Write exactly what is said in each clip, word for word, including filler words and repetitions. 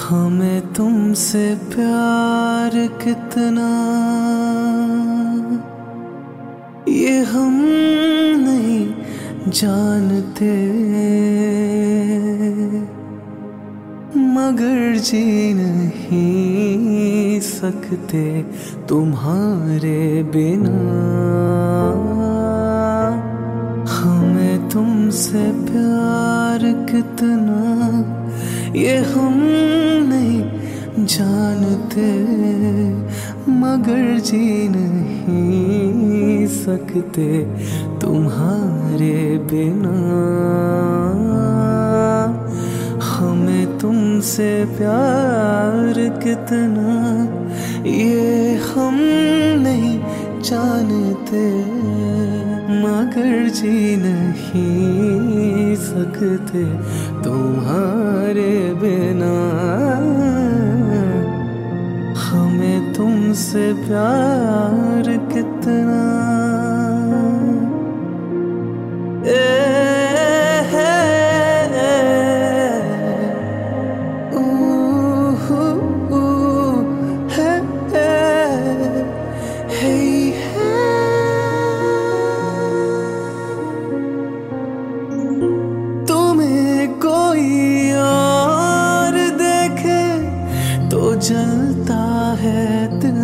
हमें तुमसे प्यार कितना ये हम नहीं जानते, मगर जी नहीं सकते तुम्हारे बिना। हमें तुमसे प्यार कितना ये हम नहीं जानते, मगर जी नहीं सकते तुम्हारे बिना। हमें तुमसे प्यार कितना ये हम नहीं जानते, मगर जी नहीं सकते तुम्हारे बिना। हमें तुमसे प्यार कितना ए, है, ऊ, हू, ऊ, है, है, है। तुम्हें कोई और देखे तो जलता है दिल,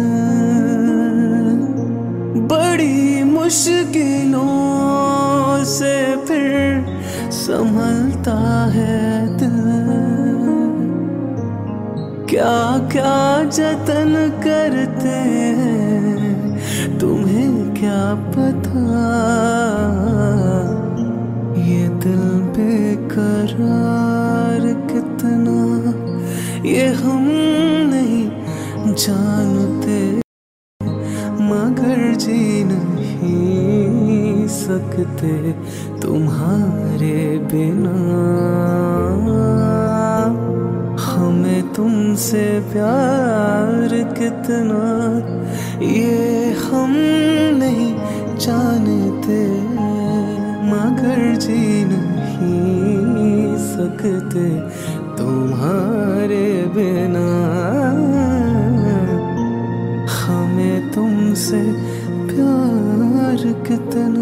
बड़ी मुश्किलों से फिर संभलता है दिल। क्या क्या जतन करते हैं तुम्हें क्या पता, ये दिल बेकरार कितना ये हम नहीं जानते, मगर जी नहीं सकते तुम्हारे बिना। हमें तुमसे प्यार कितना ये हम नहीं जानते, मगर जी नहीं सकते तुम्हारे बिना। हमें तुमसे प्यार कितना